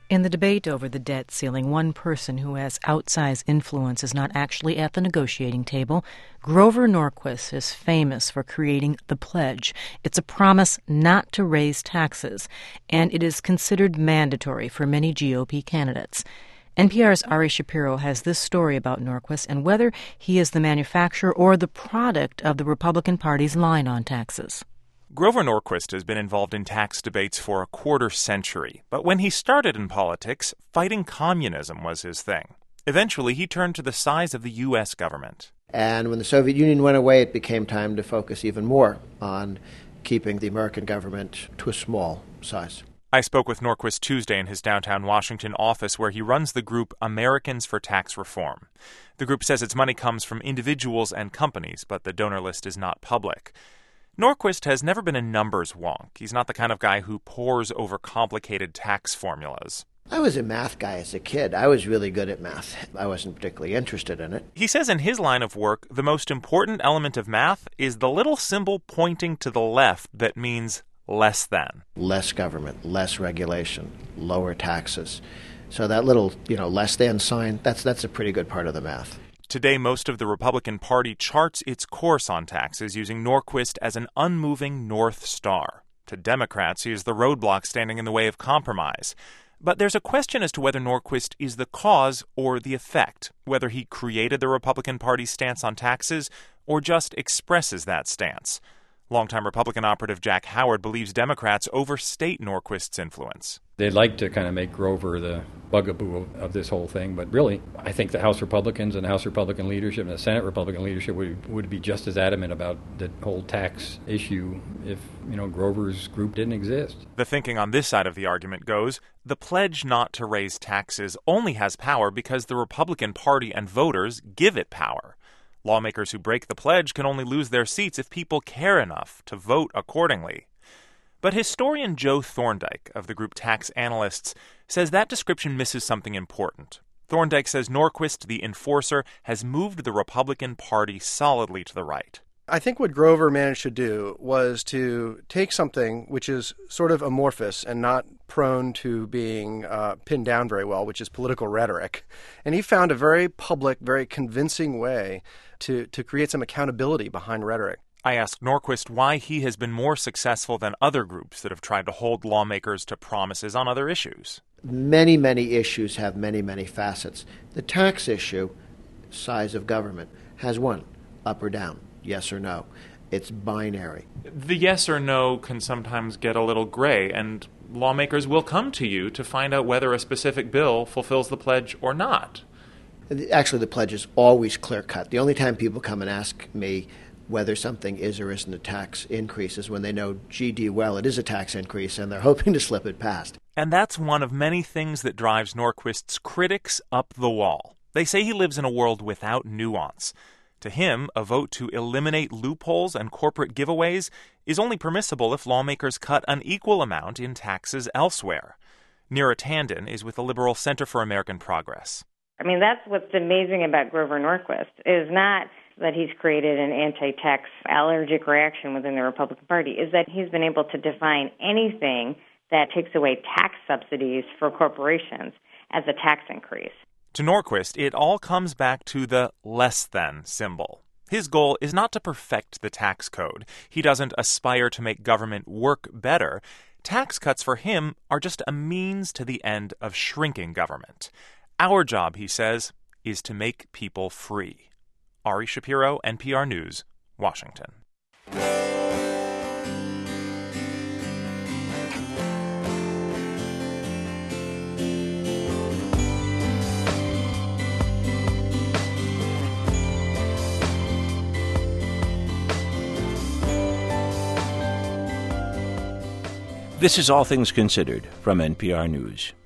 In the debate over the debt ceiling, one person who has outsized influence is not actually at the negotiating table. Grover Norquist is famous for creating the pledge. It's a promise not to raise taxes, and it is considered mandatory for many GOP candidates. NPR's Ari Shapiro has this story about Norquist and whether he is the manufacturer or the product of the Republican Party's line on taxes. Grover Norquist has been involved in tax debates for a quarter century, but when he started in politics, fighting communism was his thing. Eventually, he turned to the size of the U.S. government. And when the Soviet Union went away, it became time to focus even more on keeping the American government to a small size. I spoke with Norquist Tuesday in his downtown Washington office where he runs the group Americans for Tax Reform. The group says its money comes from individuals and companies, but the donor list is not public. Norquist has never been a numbers wonk. He's not the kind of guy who pores over complicated tax formulas. I was a math guy as a kid. I was really good at math. I wasn't particularly interested in it. He says in his line of work, the most important element of math is the little symbol pointing to the left that means less than. Less government, less regulation, lower taxes. So that little, less than sign, that's a pretty good part of the math. Today, most of the Republican Party charts its course on taxes using Norquist as an unmoving North Star. To Democrats, he is the roadblock standing in the way of compromise. But there's a question as to whether Norquist is the cause or the effect, whether he created the Republican Party's stance on taxes or just expresses that stance. Longtime Republican operative Jack Howard believes Democrats overstate Norquist's influence. They'd like to kind of make Grover the bugaboo of this whole thing, but really, I think the House Republicans and the House Republican leadership and the Senate Republican leadership would be just as adamant about the whole tax issue if, Grover's group didn't exist. The thinking on this side of the argument goes, the pledge not to raise taxes only has power because the Republican Party and voters give it power. Lawmakers who break the pledge can only lose their seats if people care enough to vote accordingly. But historian Joe Thorndike of the group Tax Analysts says that description misses something important. Thorndike says Norquist, the enforcer, has moved the Republican Party solidly to the right. I think what Grover managed to do was to take something which is sort of amorphous and not prone to being pinned down very well, which is political rhetoric. And he found a very public, very convincing way to create some accountability behind rhetoric. I asked Norquist why he has been more successful than other groups that have tried to hold lawmakers to promises on other issues. Many, many issues have many, many facets. The tax issue, size of government, has one, up or down, yes or no. It's binary. The yes or no can sometimes get a little gray, and lawmakers will come to you to find out whether a specific bill fulfills the pledge or not. Actually, the pledge is always clear-cut. The only time people come and ask me whether something is or isn't a tax increase is when they know, well, it is a tax increase, and they're hoping to slip it past. And that's one of many things that drives Norquist's critics up the wall. They say he lives in a world without nuance. To him, a vote to eliminate loopholes and corporate giveaways is only permissible if lawmakers cut an equal amount in taxes elsewhere. Neera Tandon is with the Liberal Center for American Progress. That's what's amazing about Grover Norquist, is not that he's created an anti-tax allergic reaction within the Republican Party, is that he's been able to define anything that takes away tax subsidies for corporations as a tax increase. To Norquist, it all comes back to the less than symbol. His goal is not to perfect the tax code. He doesn't aspire to make government work better. Tax cuts for him are just a means to the end of shrinking government. Our job, he says, is to make people free. Ari Shapiro, NPR News, Washington. This is All Things Considered from NPR News.